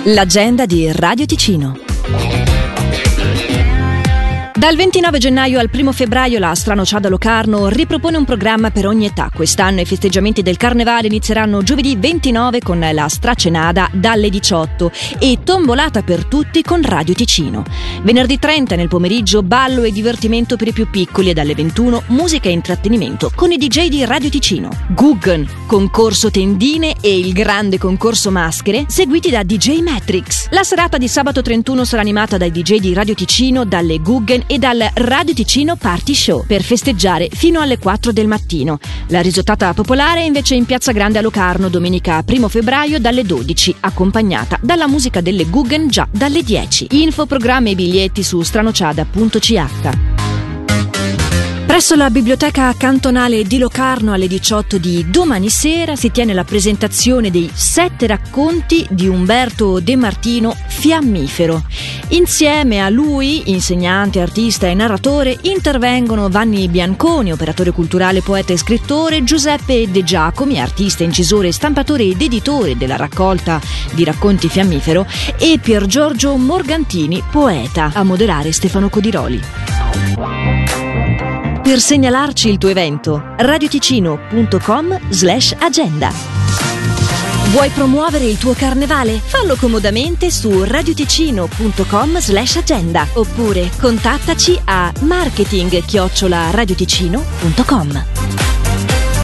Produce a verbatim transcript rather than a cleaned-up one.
L'agenda di Radio Ticino. Dal ventinove gennaio al primo febbraio la Stranociada Locarno ripropone un programma per ogni età. Quest'anno i festeggiamenti del Carnevale inizieranno giovedì ventinove con la Stracenada dalle diciotto e tombolata per tutti con Radio Ticino. Venerdì trenta nel pomeriggio ballo e divertimento per i più piccoli e dalle ventuno musica e intrattenimento con i D J di Radio Ticino. Guggen, concorso tendine e il grande concorso maschere seguiti da D J Matrix. La serata di sabato trentuno sarà animata dai D J di Radio Ticino, dalle Guggen e dal Radio Ticino Party Show per festeggiare fino alle quattro del mattino. La risottata popolare è invece in Piazza Grande a Locarno domenica primo febbraio dalle dodici, accompagnata dalla musica delle Guggen già dalle dieci. Info, programmi e biglietti su stranociada punto c h. Presso la biblioteca cantonale di Locarno alle diciotto di domani sera si tiene la presentazione dei sette racconti di Umberto De Martino Fiammifero. Insieme a lui, insegnante, artista e narratore, intervengono Vanni Bianconi, operatore culturale, poeta e scrittore, Giuseppe De Giacomi, artista, incisore, stampatore ed editore della raccolta di racconti Fiammifero, e Pier Giorgio Morgantini, poeta, a moderare Stefano Codiroli. Per segnalarci il tuo evento, radioticino punto com slash agenda. Vuoi promuovere il tuo carnevale? Fallo comodamente su radioticino punto com slash agenda oppure contattaci a marketing chiocciola radioticino punto com.